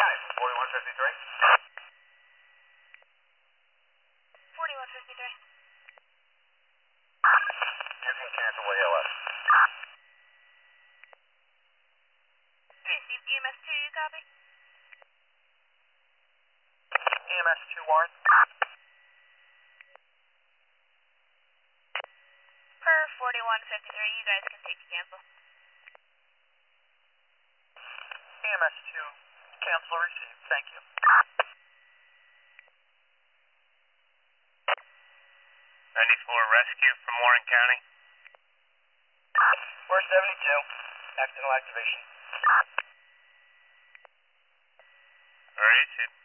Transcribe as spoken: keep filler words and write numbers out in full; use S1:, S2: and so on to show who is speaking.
S1: Hi, forty-one fifty-three.
S2: forty-one fifty-three.
S1: You can cancel A L S.
S2: Received E M S two, you copy?
S1: E M S two Warren.
S2: Per forty-one fifty-three, you guys can take a cancel.
S1: E M S two, cancel received. Thank you.
S3: ninety-four rescue from Warren County.
S1: We're seventy-two. Accidental activation.
S3: Alright,